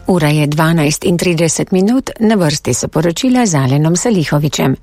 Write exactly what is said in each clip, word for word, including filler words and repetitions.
Ura je dvanajst in trideset minut, na vrsti so poročila z Alenom Salihovičem.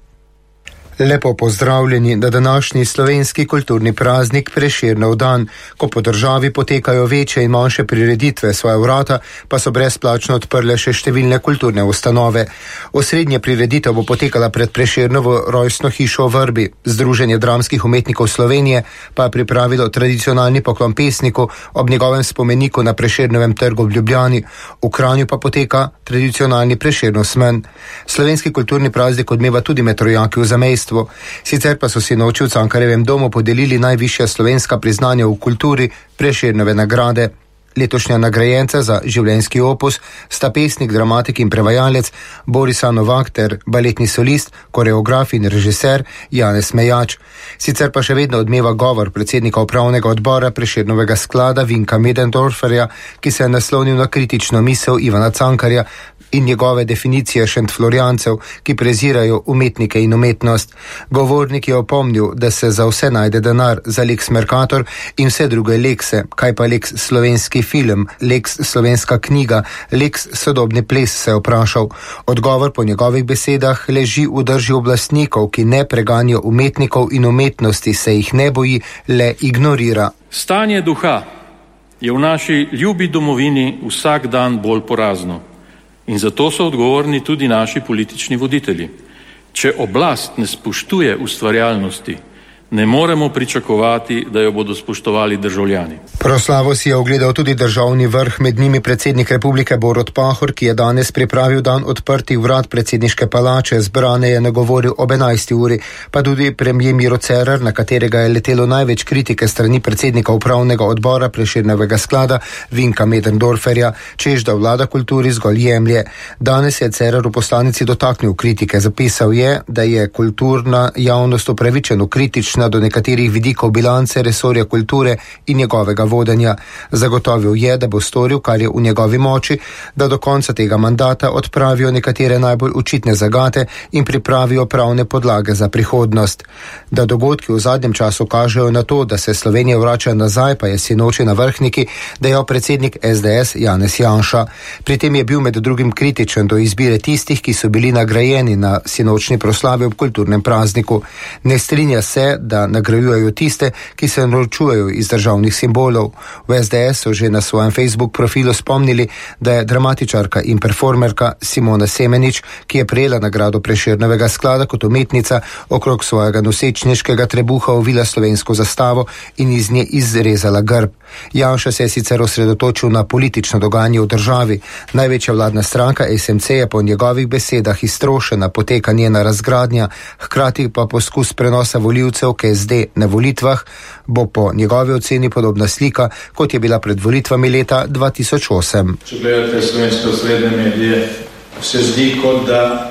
Lepo pozdravljeni na današnji slovenski kulturni praznik Prešernov dan, ko po državi potekajo večje in manjše prireditve, svoja vrata pa so brezplačno odprle še številne kulturne ustanove. Osrednja prireditev bo potekala pred Prešernovo rojstno hišo v Vrbi. Združenje dramskih umetnikov Slovenije pa je pripravilo tradicionalni poklon pesniku ob njegovem spomeniku na Prešernovem trgu v Ljubljani. V Kranju pa poteka tradicionalni Prešernov smen. Slovenski kulturni praznik odmeva tudi med rojaki v zamejstvu. Sicer pa so si noči v Cankarjevem domu podelili najvišja slovenska priznanja v kulturi, Prešernove nagrade. Letošnja nagrajenca za življenjski opus sta pesnik, dramatik in prevajalec Boris Novak ter baletni solist, koreograf in režiser Janez Mejač. Sicer pa še vedno odmeva govor predsednika upravnega odbora Prešernovega sklada Vinka Medendorferja, ki se je naslonil na kritično misel Ivana Cankarja in njegove definicije šentflorjancev, ki prezirajo umetnike in umetnost. Govornik je opomnil, da se za vse najde denar, za Lex Mercator in vse druge lekse, kaj pa Lex slovenski film, Lex slovenska knjiga, Lex sodobni ples, se je vprašal. Odgovor po njegovih besedah leži v drži oblastnikov, ki ne preganjajo umetnikov in umetnosti, se jih ne boji, le ignorira. Stanje duha je v naši ljubi domovini vsak dan bolj porazno. In zato so odgovorni tudi naši politični voditelji. Če oblast ne spoštuje ustvarjalnosti, ne moremo pričakovati, da jo bodo spoštovali državljani. Proslavo si je ogledal tudi državni vrh, med njimi predsednik republike Borut Pahor, ki je danes pripravil dan odprtih vrat predsedniške palače. Zbrane je nagovoril ob enajsti uri, pa tudi premier Miro Cerar, na katerega je letelo največ kritike strani predsednika upravnega odbora Prešernovega sklada Vinka Medendorferja, češ da vlada kulturi zgolj jemlje. Danes je Cerar v poslanici dotaknil kritike. Zapisal je, da je kulturna javnost upravičeno kritična do nekaterih vidikov bilance resorja kulture in njegovega vodenja. Zagotovil je, da bo storil, kar je v njegovi moči, da do konca tega mandata odpravijo nekatere najbolj očitne zagate in pripravijo pravne podlage za prihodnost. Da dogodki v zadnjem času kažejo na to, da se Slovenija vrača nazaj, pa je sinoči na Vrhniki dejal predsednik es de es Janez Janša. Pri tem je bil med drugim kritičen do izbire tistih, ki so bili nagrajeni na sinočni proslavi ob kulturnem prazniku. Ne strinja se, da nagrajujejo tiste, ki se norčujejo iz državnih simbolov. V es de es so že na svojem Facebook profilu spomnili, da je dramatičarka in performerka Simona Semenič, ki je prejela nagrado Prešernovega sklada kot umetnica, okrog svojega nosečniškega trebuha ovila slovensko zastavo in iz nje izrezala grb. Janša se je sicer osredotočil na politično dogajanje v državi. Največja vladna stranka es em ce je po njegovih besedah iztrošena, poteka njena razgradnja, hkrati pa poskus prenosa volivcev ke es de na volitvah bo po njegovi oceni podobna slika, kot je bila pred volitvami leta dva tisoč osem. Če gledate slovenske osrednje medije, se zdi, kot da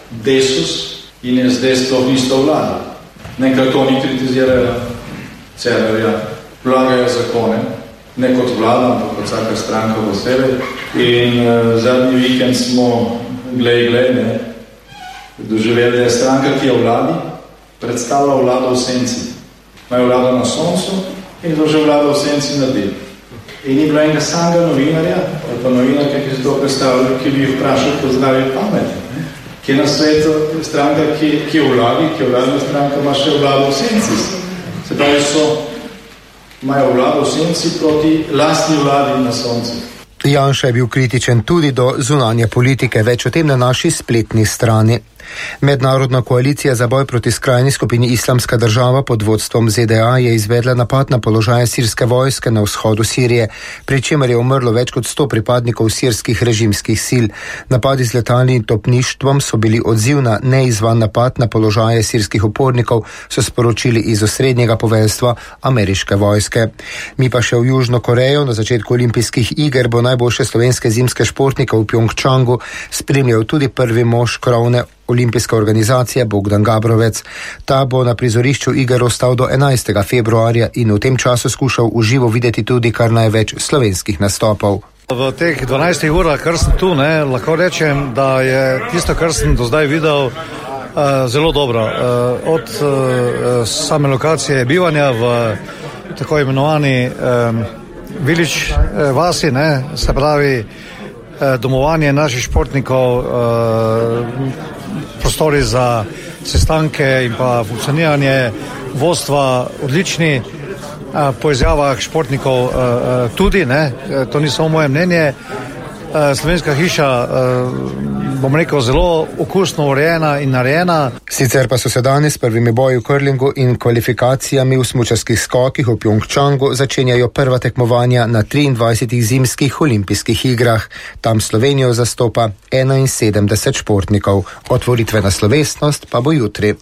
Desus in es de sploh nista vlada. Nekrat oni kritizirajo Cerarja, vlagajo zakone, ne kot vlada, ampak kot vsaka stranka posebej. In uh, zadnji vikend smo, glej, glej, ne, doživeli, da je stranka, ki je v vladi, predstavlja vlado v senci. Imajo vlado na soncu in to že vlado v senci naredi. In ni bilo enega samega novinarja, ali pa novinarka, ki se to predstavlja, ki bi jih vprašal, ko zdravi pameti. Ki je na svetu stranka, ki, ki je v vladi, ki je vladna stranka, ima še vlado v senci. Se pravi, so, imajo vlado v senci proti lastni vladi na soncu. Janša je bil kritičen tudi do zunanje politike, več o tem na naši spletni strani. Mednarodna koalicija za boj proti skrajni skupini Islamska država pod vodstvom ze de a je izvedla napad na položaje sirske vojske na vzhodu Sirije, pri čemer je umrlo več kot sto pripadnikov sirskih režimskih sil. Napadi z letalnim topništvom so bili odziv na neizvan napad na položaje sirskih upornikov, so sporočili iz osrednjega poveljstva ameriške vojske. Mi pa še v Južno Korejo. Na začetku olimpijskih iger bo najboljše slovenske zimske športnike v Pjongčangu spremljal tudi prvi mož krovne olimpijske organizacije Bogdan Gabrovec. Ta bo na prizorišču iger ostal do enajstega februarja in v tem času skušal v živo videti tudi kar največ slovenskih nastopov. V teh dvanajstih urah, kar sem tu, ne, lahko rečem, da je tisto, kar sem do zdaj videl, uh, zelo dobro. Uh, od uh, same lokacije bivanja v tako imenovani um, village uh, vasi, ne, se pravi domovanje naših športnikov, prostori za sestanke in pa funkcioniranje vodstva odlični, po izjavah športnikov tudi, ne, to ni samo moje mnenje. Slovenska hiša, bom rekel, zelo okusno urejena in narejena. Sicer pa so se danes s prvimi boji v curlingu in kvalifikacijami v smučarskih skokih v Pjongčangu začenjajo prva tekmovanja na triindvajsetih zimskih olimpijskih igrah. Tam Slovenijo zastopa enainsedemdeset športnikov. Otvoritvena slovesnost pa bo jutri.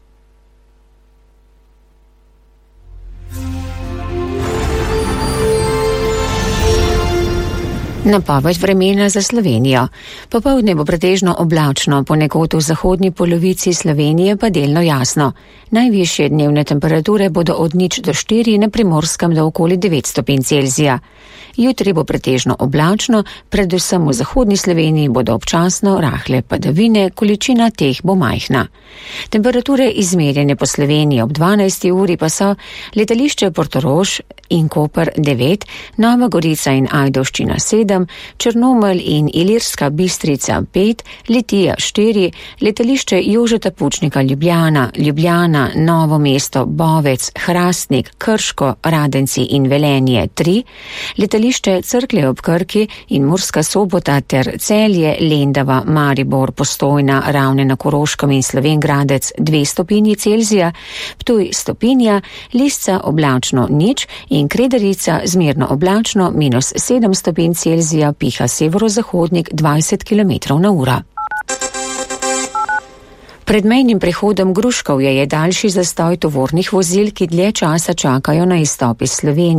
Napoved vremena za Slovenijo. Popoldne bo pretežno oblačno, ponekod v zahodni polovici Slovenije pa delno jasno. Najvišje dnevne temperature bodo od nič do štiri, na Primorskem do okoli devet stopinj Celzija. Jutri bo pretežno oblačno, predvsem v zahodni Sloveniji bodo občasno rahle padavine, količina teh bo majhna. Temperature izmerjene po Sloveniji ob dvanajsti uri pa so letališče Portorož in Koper devet, Nova Gorica in Ajdovščina sedem, Črnomelj in Ilirska Bistrica pet, Litija štiri, letališče Jožeta Pučnika Ljubljana, Ljubljana, Novo mesto, Bovec, Hrastnik, Krško, Radenci in Velenje tri, letališče Cerklje ob Krki in Murska Sobota ter Celje, Lendava, Maribor, Postojna, Ravne na Koroškem in Slovengradec dve stopinji Celzija, Ptuj stopinja, Lisca oblačno nič in Kredarica zmerno oblačno minus sedem stopinj Celzija, piha severozahodnik dvajset kilometrov na uro. Pred mejnim prehodom Gruškovje je daljši zastoj tovornih vozil, ki dlje časa čakajo na izstop iz Slovenije.